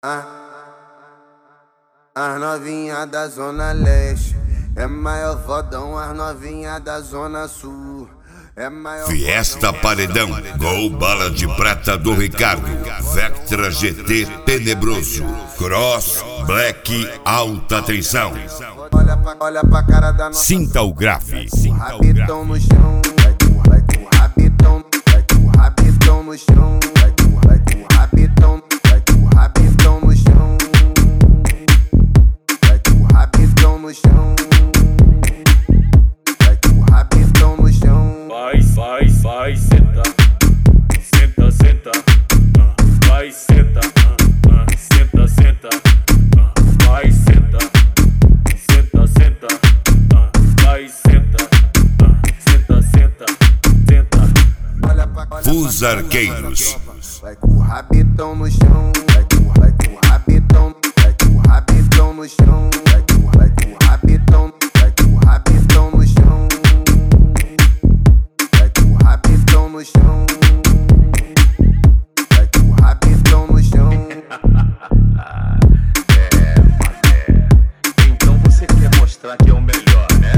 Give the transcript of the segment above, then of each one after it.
As novinha da Zona Leste é maior fodão, as novinha da Zona Sul é maior. Fiesta Paredão, Gol Bala de Prata do Ricardo, Vectra GT Tenebroso, Cross Black Alta Tensão. Olha pra cara da nossa. Sinta o grave. Rabitão no chão, vai com o rabitão, vai com o rabitão no chão, vai com o rabitão, vai com o rabitão no chão, vai com o rabitão no chão, vai com o rabitão no chão. Vai, senta, senta, senta, vai, senta, senta, senta, vai, senta, senta, senta, vai, senta, senta, senta, senta. Os Arqueiros. Vai com o rabitão no chão, vai com o rabitão, vai com o rabitão no chão, vai com o rabitão, vai com o rabitão no chão, vai com o rabitão no chão, vai com o rabitão no chão. Então você quer mostrar que é o melhor, né?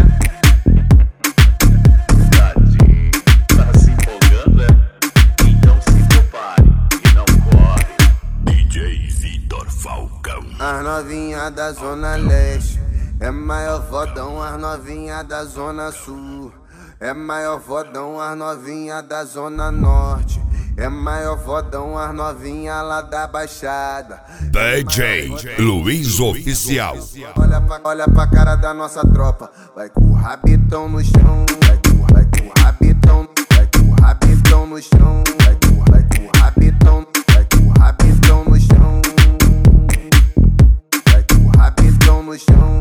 Tadinho, tá se empolgando, é? Então se prepare e não corre. DJ Vitor Falcão. As novinha da Zona Leste é maior fodão, as novinha da Zona Sul é maior fodão, as novinha da Zona Norte é maior fodão, as novinha lá da Baixada. DJ Luiz Oficial. Olha pra cara da nossa tropa, vai com o rabitão no chão, vai com o rabitão, vai com o rabitão no chão, vai com o rabitão, vai com o rabitão no chão, vai com o rabitão no chão,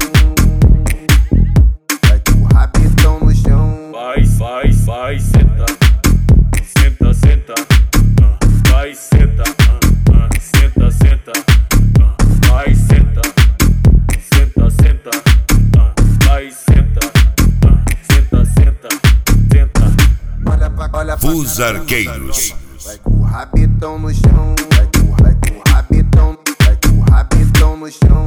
vai com o rabitão no chão. Vai, senta, senta, senta, vai, senta, senta, senta, vai, senta, senta, senta, vai, senta, senta, senta, senta. Olha pra Os Arqueiros. vai com o rabitão no chão, vai com o rabitão, vai com o rabitão no chão.